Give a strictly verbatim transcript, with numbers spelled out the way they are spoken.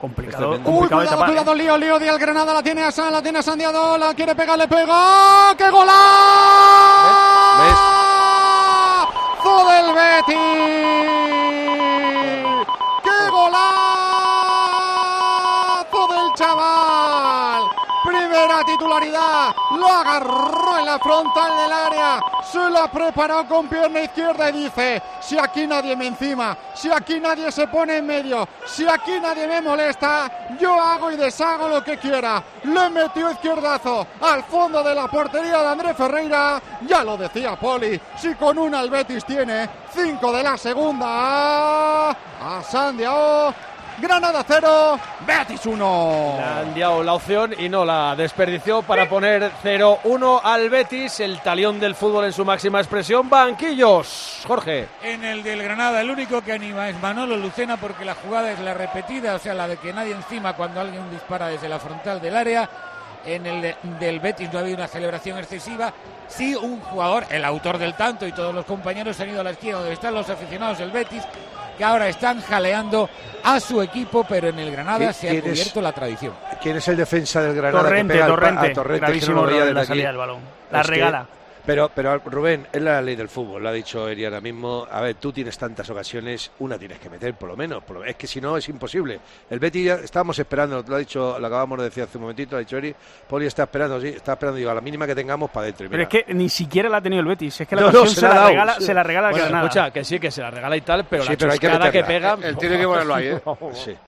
Complicado, Uy, complicado de cuidado, tapar, cuidado, ¿eh? lío, lío, de Granada, la tiene a San, la tiene a Sandiado, la quiere pegar, le pega. ¡Qué golazo del Betis! ¡Qué golazo del chaval! Primera titularidad, lo agarró en la frontal del área, se la preparó con pierna izquierda y dice: si aquí nadie me encima, si aquí nadie se pone en medio, si aquí nadie me molesta, yo hago y deshago lo que quiera. Le metió izquierdazo al fondo de la portería de André Ferreira. Ya lo decía Poli, si con una el Betis tiene cinco de la segunda. A Sandiao. Granada cero, Betis uno. Le han dado la opción y no la desperdició para poner cero uno al Betis, el talión del fútbol en su máxima expresión. Banquillos, Jorge. En el del Granada, el único que anima es Manolo Lucena, porque la jugada es la repetida, o sea, la de que nadie encima cuando alguien dispara desde la frontal del área. En el de, del Betis no ha habido una celebración excesiva. Sí, un jugador, el autor del tanto, y todos los compañeros han ido a la izquierda donde están los aficionados del Betis, que ahora están jaleando a su equipo, pero en el Granada se ha cubierto es, la tradición. ¿Quién es el defensa del Granada? Torrente, que pega Torrente, a Torrente, gravísimo que no error lo en la aquí. salida del balón. La es regala. Que, pero, pero Rubén, es la ley del fútbol, lo ha dicho Eri ahora mismo. A ver, tú tienes tantas ocasiones, una tienes que meter por lo menos. Por lo, es que si no es imposible. El Betis ya estábamos esperando, lo ha dicho, lo acabamos de decir hace un momentito, lo ha dicho Eri. Poli está esperando, sí, está esperando, digo, a la mínima que tengamos para adentro. Pero es que ni siquiera la ha tenido el Betis, es que la no, ocasión no, se, se, la la dado, regala, sí. se la regala al Bueno, Granada. escucha, que sí, que se la regala y tal, pero sí, la pero hay que chuscada que, meterla. pega... Él tiene que ponerlo ahí, ¿eh? Sí.